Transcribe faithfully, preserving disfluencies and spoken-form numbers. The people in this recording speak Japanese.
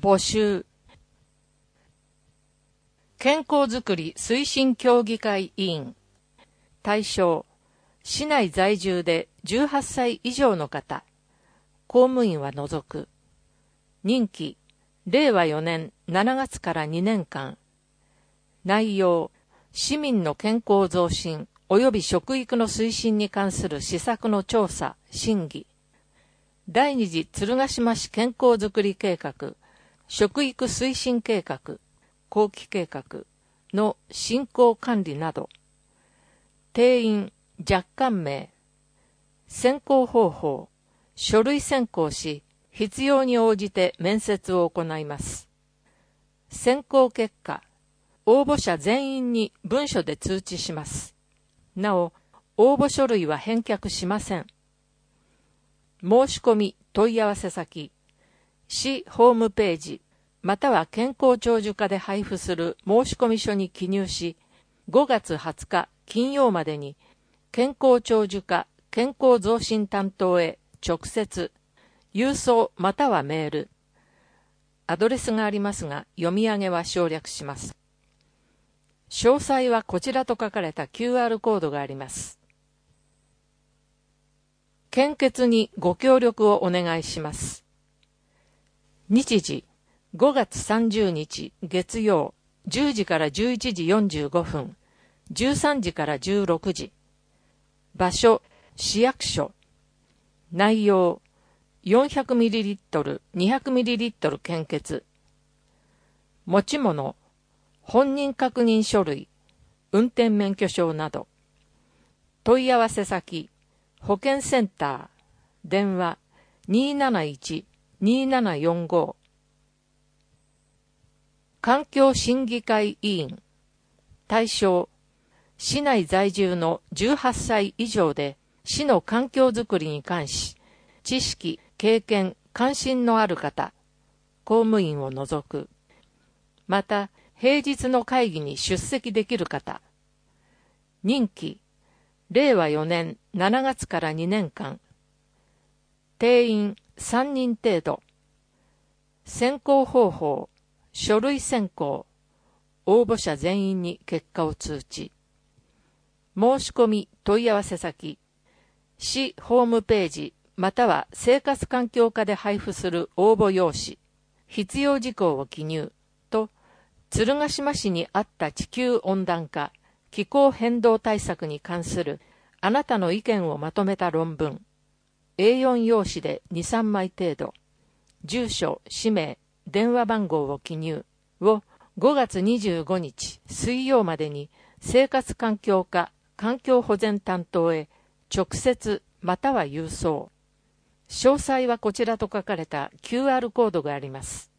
募集。健康づくり推進協議会委員。対象、市内在住でじゅうはっさい以上の方、公務員は除く。任期、れいわよねんしちがつからにねんかん。内容、市民の健康増進及び食育の推進に関する施策の調査、審議。第二次鶴ヶ島市健康づくり計画、食育推進計画、後期計画の進行管理など。定員、若干名。選考方法、書類選考し、必要に応じて面接を行います。選考結果、応募者全員に文書で通知します。なお、応募書類は返却しません。申し込み問い合わせ先、市ホームページ、または健康長寿課で配布する申込書に記入し、ごがつはつか金曜までに健康長寿課健康増進担当へ直接、郵送またはメール。アドレスがありますが、読み上げは省略します。詳細はこちらと書かれた キューアール コードがあります。献血にご協力をお願いします。日時、ごがつさんじゅうにち月曜、じゅうじからじゅういちじよんじゅうごふん、じゅうさんじからじゅうろくじ。場所、市役所。内容、よんひゃくミリリットル、にひゃくミリリットル献血。持ち物、本人確認書類、運転免許証など。問い合わせ先、保健センター、電話 にーなないち にーななよんご。環境審議会委員。対象、市内在住のじゅうはっさい以上で市の環境づくりに関し、知識、経験、関心のある方、公務員を除く。また、平日の会議に出席できる方。任期、れいわよねんしちがつからにねんかん。定員さんにん程度。選考方法、書類選考。応募者全員に結果を通知。申し込み問い合わせ先、市ホームページまたは生活環境課で配布する応募用紙、必要事項を記入と、鶴ヶ島市にあった地球温暖化、気候変動対策に関するあなたの意見をまとめた論文、エーよん 用紙でに、さんまい程度、住所、氏名、電話番号を記入をごがつにじゅうごにち水曜までに生活環境課環境保全担当へ直接または郵送。詳細はこちらと書かれた キューアール コードがあります。